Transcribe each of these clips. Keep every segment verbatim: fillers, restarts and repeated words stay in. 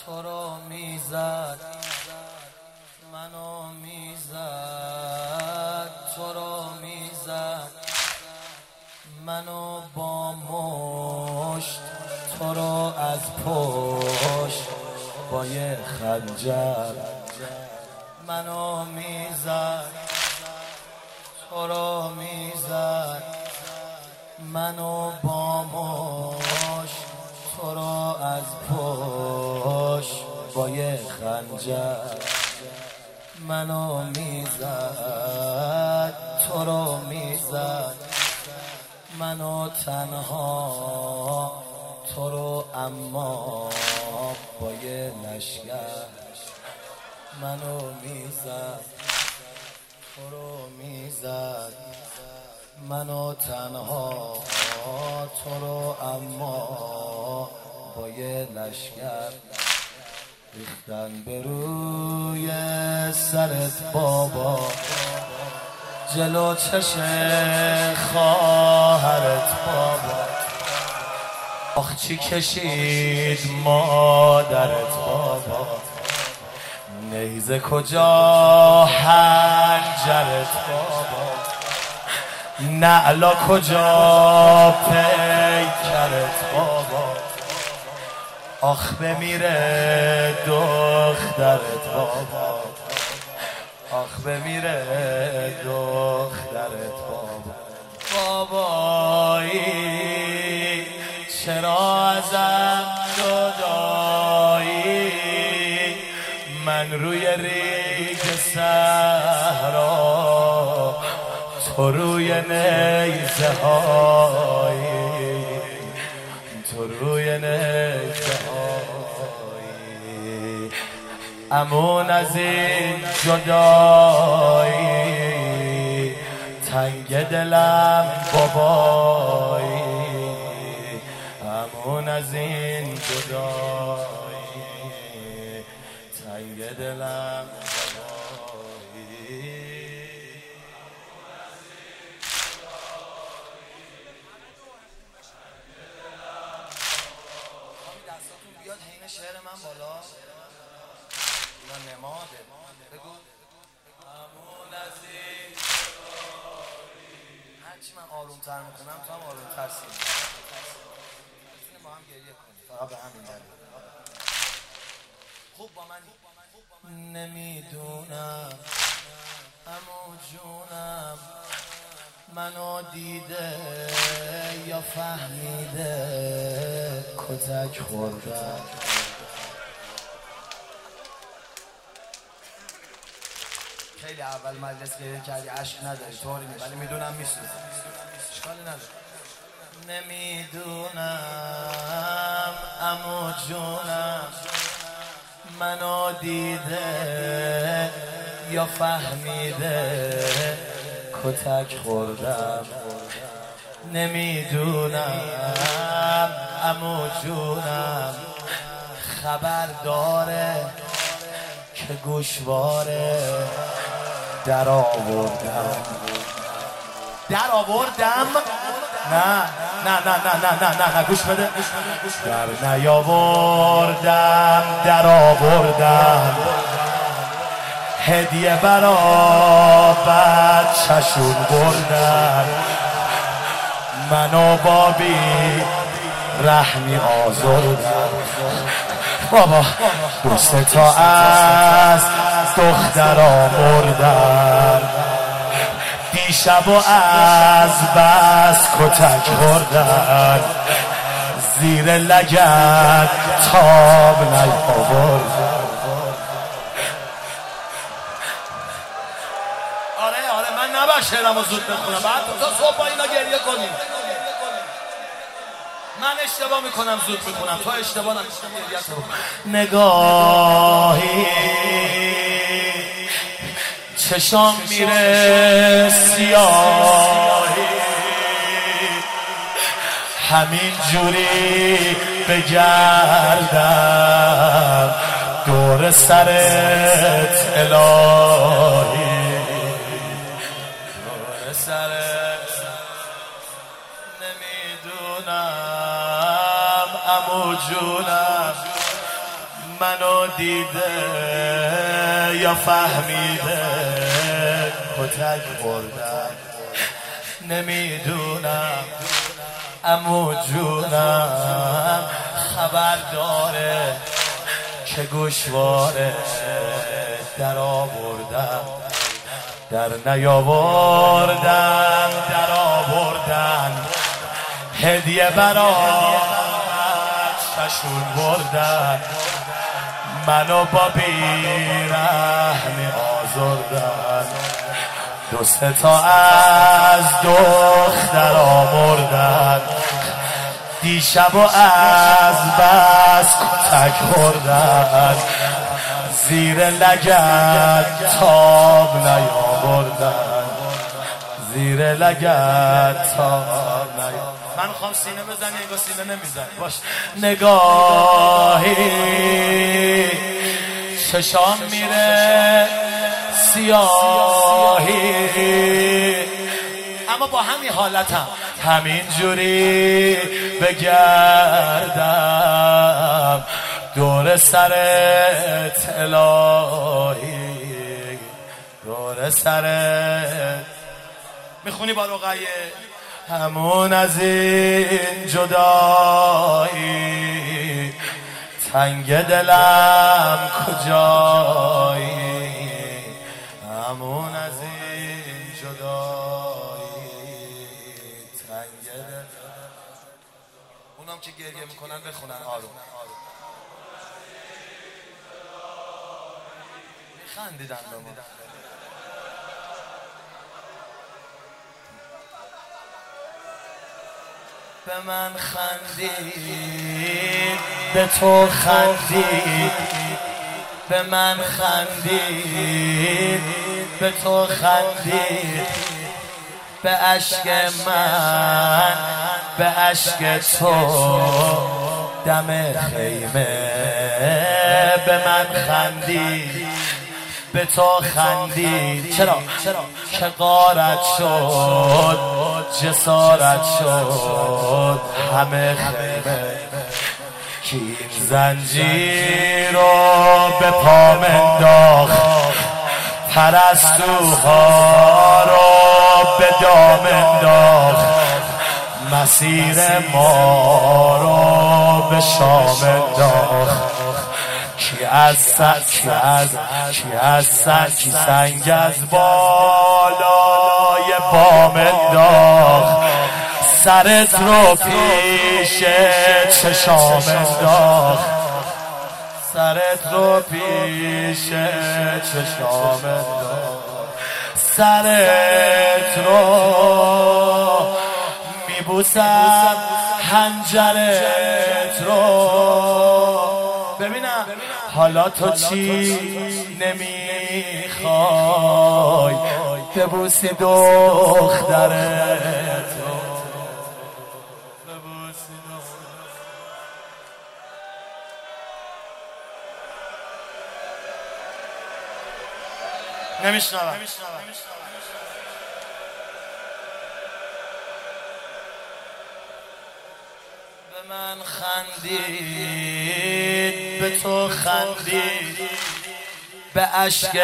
تو رو میزد منو میزد تو رو میزد منو با مشت تو رو از پشت با یه خنجر منو میزد تو رو میزد منو با مشت تو رو از پشت با یه خنجر منو میزد تو رو میزد منو تنها تو رو اما با یه لشگر منو میزد تو رو میزد منو تنها تو رو اما با یه لشگر ریختن به روی سرت بابا جلو چشم خواهرت بابا آخ چی کشید مادرت بابا نیزه کجا حنجرت بابا نعلا کجا پیکرت بابا آخ بمیره دخترت بابا آخ بمیره دخترت بابا بابایی چرا ازم جدایی من روی ریگ صحرا تو روی نیزه هایی تو روی نیزه هایی امون از این جدایی تنگ دلم بابایی امون از این جدایی تنگ دلم بابایی بیاد حین شعر من بالا یا نماده بگو امون از این هرچی من آروم تر میکنم تو هم آروم تر سیم میتونیم با هم گریه کنیم فقط به همین دلیل خوب با من نمیدونم امو جونم منو دیده یا فهمیده کتک خوردم خیلی اول مجلس گریه کردی عشق نداری طوری نیست ولی میدونم میسوزه اشکالی نداره نمیدونم امو جونم منو دیده یا فهمیده کتک خوردم نمیدونم عمو جونم خبر داره که گوشواره در آوردم در آوردم نه نه نه نه نه نه نه نه گوش بده در نیاوردم در آوردم هدیه برا بچه‌شون بردن منو بابی رحمی آزردن بابا دوست تا از دخترا مردن دیشب و از بس کتک خوردن زیر لگد تاب نیاوردن نباید شعرم رو زود بخونم بعد تا صبح با اینا گریه کنیم من اشتباه میکنم زود میخونم تو اشتباه نمیکنم نگاهی چشام میره سیاهی همین جوری بگردم دور سرت الهی نمیدونم عمو جونم منو دیده یا فهمیده کتک بردن نمیدونم عمو جونم خبر داره که گوشواره در آوردم در نیاوردم در آوردن هدیه برای چشون بردن منو با بیرحمی آزردن دو سه تا از دختر آوردن دیشب و از بس کتک خوردن زیر لگد تاب نیاوردن زیر لگد تاب نیاوردن من خوام سینه بزنی انگار سینه نمیزن باش نگاهی چشام میره سیاهی اما با همین حالتم همین جوری بگردم دور سرت الهی دور سرت میخونی با رقیه همون از این جدایی تنگ دلم کجایی همون از این جدایی تنگ دلم اونم که گریه میکنن بخونن آروم میخندیدن به ما به من خندید به تو خندید به من خندید به تو خندید به اشک من به اشک تو دم خیمه به من خندید به تو خندید چرا؟ که غارت شد جسارت شد همه خیمه کی این زنجیر رو به پا انداخت پرستوها رو به دام انداخت مسیر ما رو به شام انداخت کی از سر کی از کی از سر کی سنگ از بالای بام انداخت سرت رو پیش چشام انداخت سرت رو پیش چشام انداخت سرت رو میبوسم حنجرت رو ببینم حالا تو چی نمیخوای ببوسی دخترت رو نمیشنوم به من خندید به تو خندید به اشک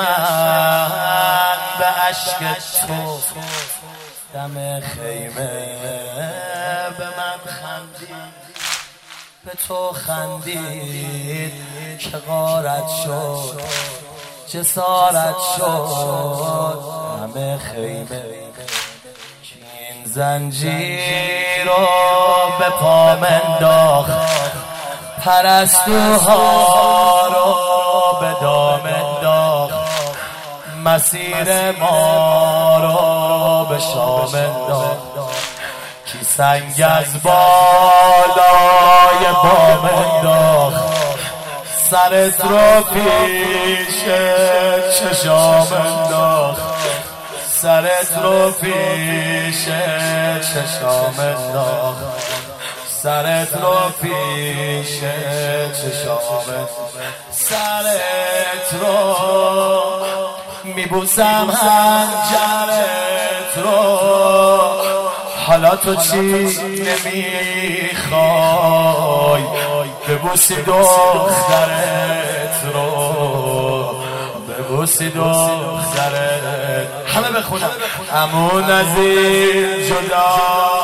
من به اشک تو دم خیمه به من خندید به تو خندید که غارت شد جسارت شد همه خیمه این زنجیر رو به پا انداخت پرستوها رو به دام انداخت مسیر ما رو به شام انداخت کی سنگ از بالای بام انداخت سرت رو پیش چشام انداخت سرت رو پیش چشام انداخت سرت رو پیش چشام سرت رو میبوسم حنجرت رو حالا تو چی نمیخوای ببوس ببوسی دخترت رو، ببوسی دخترت. همه بخونم. همون از این جدا